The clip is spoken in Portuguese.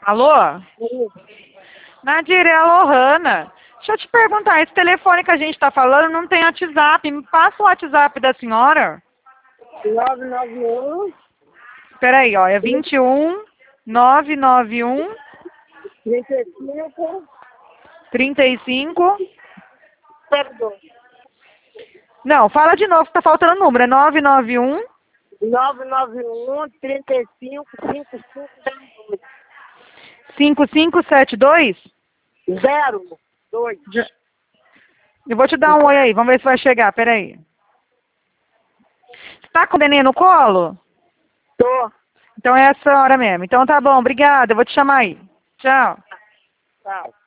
Alô? Nadir, é a Lohana. Deixa eu te perguntar, esse telefone que a gente está falando não tem WhatsApp. Me passa o WhatsApp da senhora? 991 Espera aí, ó. É 21 991 35 35. 02. Não, fala de novo que tá faltando o número. É 991 991 35 5572? 02. Eu vou te dar um oi aí. Vamos ver se vai chegar. Espera aí. Você tá com o neném no colo? Tô. Então é essa hora mesmo. Então tá bom, obrigada. Eu vou te chamar aí. Tchau. Tchau.